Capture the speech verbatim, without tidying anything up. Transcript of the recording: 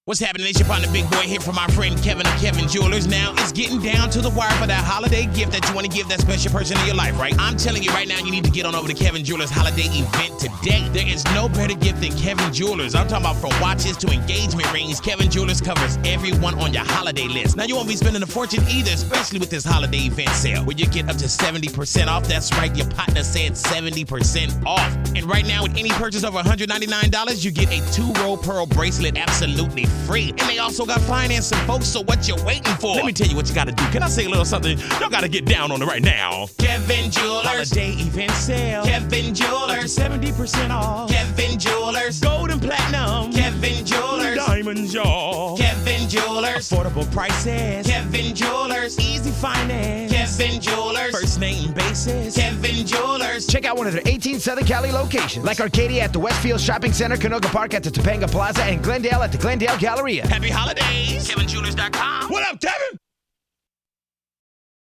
What's happening? It's your partner, Big Boy, here from our friend Kevin of Kevin Jewelers. Now, it's getting down to the wire for that holiday gift that you want to give that special person in your life, right? I'm telling you right now, you need to get on over to Kevin Jewelers holiday event today. There is no better gift than Kevin Jewelers. I'm talking about from watches to engagement rings. Kevin Jewelers covers everyone on your holiday list. Now, you won't be spending a fortune either, especially with this holiday event sale, where you get up to seventy percent off. That's right, your partner said seventy percent off. And right now, with any purchase over one hundred ninety-nine dollars, you get a two-roll pearl bracelet absolutely free. And they also got financing, folks, so what you waiting for? Let me tell you what you got to do. Can I say a little something? Y'all got to get down on it right now. Kevin Jewelers. Holiday event sale. Kevin Jewelers. Up to seventy percent off. Kevin Jewelers. Gold and platinum. Kevin Jewelers. Diamonds, y'all. Kevin Jewelers. Affordable prices. Kevin Jewelers. Easy finance. Kevin Jewelers. First name basis. Kevin Jewelers. Check out one of their eighteen Southern Cali locations, like Arcadia at the Westfield Shopping Center, Canoga Park at the Topanga Plaza, and Glendale at the Glendale Galleria. Happy holidays. Kevin Jewelers dot com. What